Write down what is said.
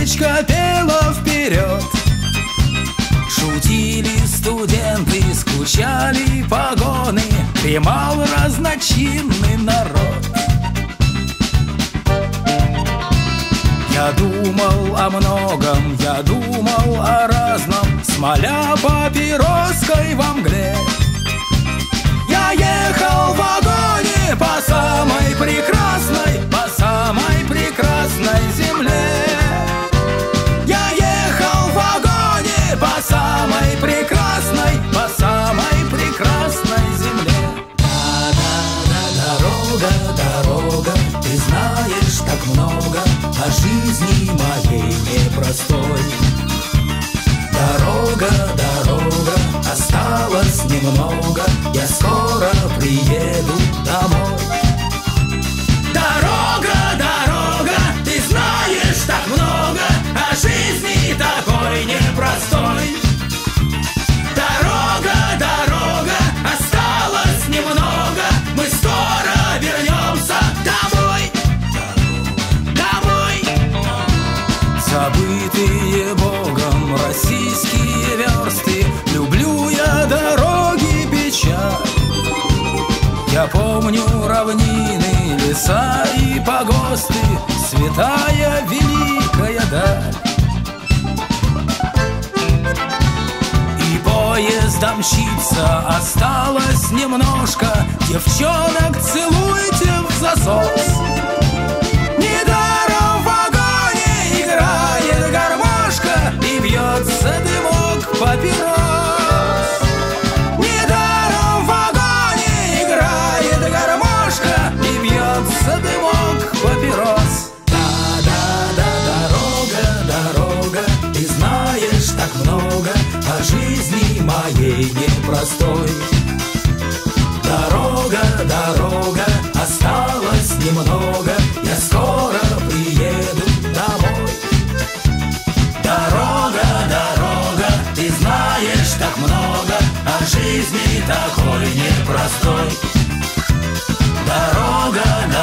птичка пела вперед. Шутили студенты, скучали погоны, дремал разночинный народ. Я думал о многом, я думал о разном, смоля папироской во мгле. Я ехал в вагоне по самой прекрасной земле. Я ехал в вагоне по самой прекрасной земле. Да-да-да, дорога, дорога, ты знаешь так много о жизни моей непростой. Дорога, дорога, осталось немного, я скоро приеду домой. Дорога, дорога, ты знаешь так много о жизни такой непростой. Дорога, дорога, осталось немного, мы скоро вернемся домой. Домой. Забытые Богом российские версты, люблю я дороги печаль. Я помню равнины, леса и погосты, святая великая даль. И поездом мчится, осталось немножко, девчонок целуйте в засос. Недаром в вагоне играет гармошка и бьется дымок папирос. Дымок папирос. Да-да-да, дорога, дорога, ты знаешь так много о жизни моей непростой. Дорога, дорога, осталось немного, я скоро приеду домой. Дорога, дорога, ты знаешь так много о жизни такой непростой. Дорога,